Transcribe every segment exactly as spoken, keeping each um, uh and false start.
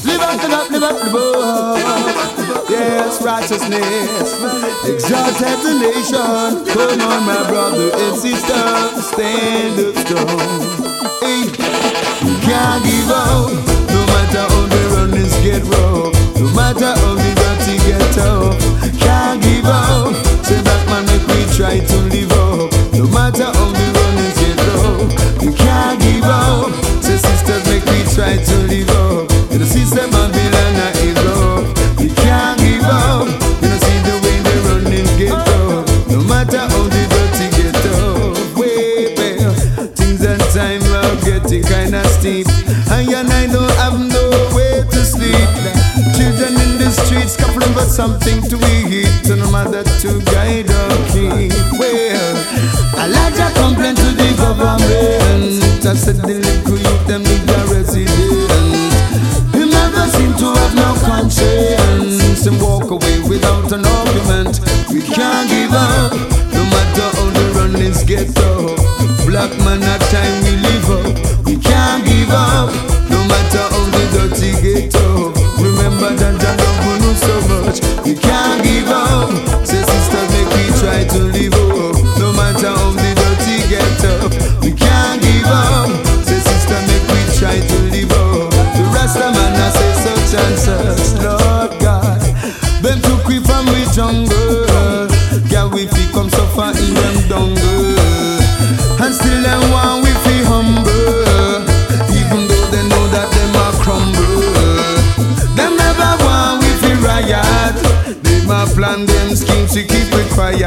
Live up and up, live up the boat. Yes, righteousness exalted the nation. Come on, my brother and sister, stand up strong. Hey, you can't give up, no matter how the runnings get rough, no matter how the dirty get tough. Can't give up, say that man make me try to live up, no matter how the runnings get rough. You can't give up, say sisters make me try to live up. You know system and Babylon is rough. You can't give up, you know see the way the runnings get tough, no matter how the dirty get tough. Way well, things and time are getting kinda steep, and you and I don't have no way to sleep. Children in the streets scuffling for something to eat, and no matter to guide or keep. Well, Elijah complained to the government. I said the little youth them need a resident. He never seem to have no conscience and walk away without an argument. We can't give up, no matter how the runnings get tough. Black man at time we live up. We can't give up, no matter how the dirty get tough. Remember that I love you so much. We can't give up, say sisters make we try to live up, no matter how the dirty get tough. We can't give up, say sister make we try to live up. The Rasta man I say such and such, Lord God. Them took we from we jungle, yeah we fi come suffer in them jungle, and still them want we fi humble, even though they know that them are crumble. Them never want we fi riot, they ma plan them schemes to keep it quiet.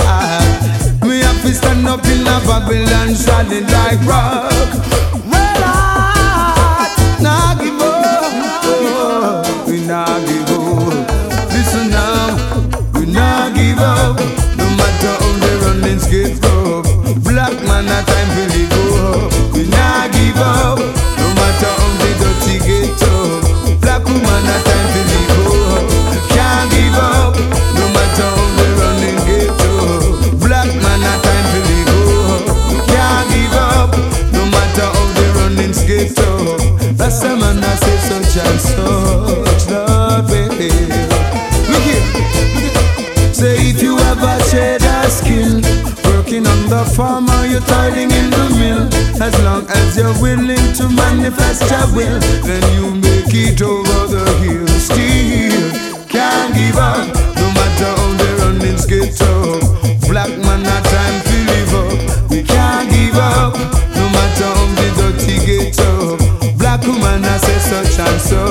We have to stand up in a Babylon solid like rock. Well I nah give up, oh, we nah give up. Listen now, we nah give up, no matter how the runnings get rough. Black man a time for the go up. We nah give up, no matter how the dirty get tough. Black woman a time for the go up. Can't give up, no matter how the running get tough. Black man a time for the go up. Can't give up, no matter how the runnings get tough. That's the man I say such and such, Lord baby. Look here, say if you ever shed a skin, working on the farm or you're toiling in the mill, as long as you're willing to manifest your will, then you make it over the hill. Still can't give up, no matter how the runnings get tough. Black man a time to live up. We can't give up, no matter how the dirty get tough. Black woman I say such and such.